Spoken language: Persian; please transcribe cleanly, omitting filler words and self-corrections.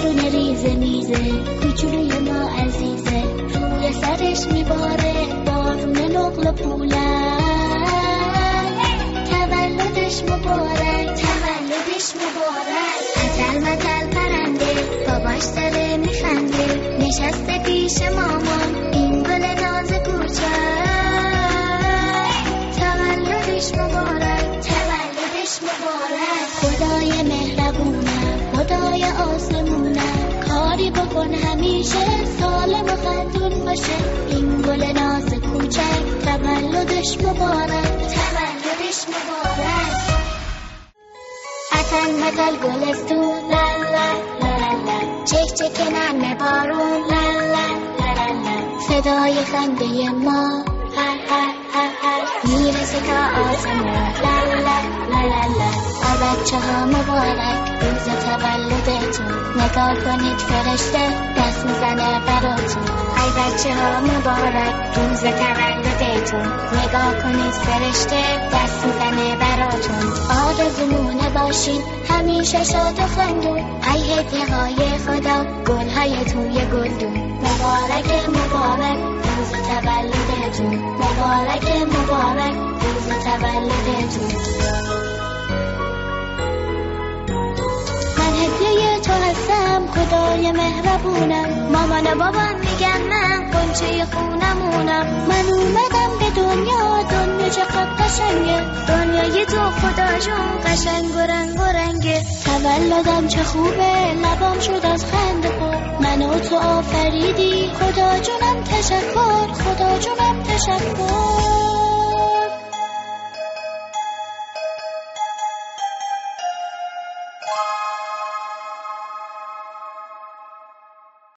بدون ریزه میزه کوچولوی ما عزیزه روی سرش میباره بارون نقل پولک تولدش مبارک تولدش مبارک اتل متل پرنده باباش داره میخنده نشسته پیش مامان این گل ناز کوچک تولدش مبارک تولدش مبارک خدای مهربونه خدای آسمونه کاری بکن همیشه سالم و خندون باشه این گل ناز کوچک تولدش مبارک تولدش مبارک اتن متل گلستون لا لا لا لا چک چک نرم بارون لا لا لا لا صدای خنده ما هر هر هر هر میرسه تا آسمون لا لا لا لا لا بچه ها مبارک روز تولدتون نگاه کنید فرشته دست میزنه براتون ای بچه ها مبارک روز تولدتون نگاه کنید فرشته دست میزنه براتون آرزومونه باشین همیشه شاد و خندون ای هدیه های خدا گل های توی گلدون مبارک مبارک روز تولدتون مبارک مبارک روز تولدتون هدیه تو هستم خدای مهربونم مامان و بابام میگن من قنچه خونمونم من اومدم به دنیا چقدر قشنگه دنیای تو خدا جون قشنگ و رنگ و رنگه تولدم چه خوبه لبام شد از خنده پر منو تو آفریدی خدا جونم تشکر خدا جونم تشکر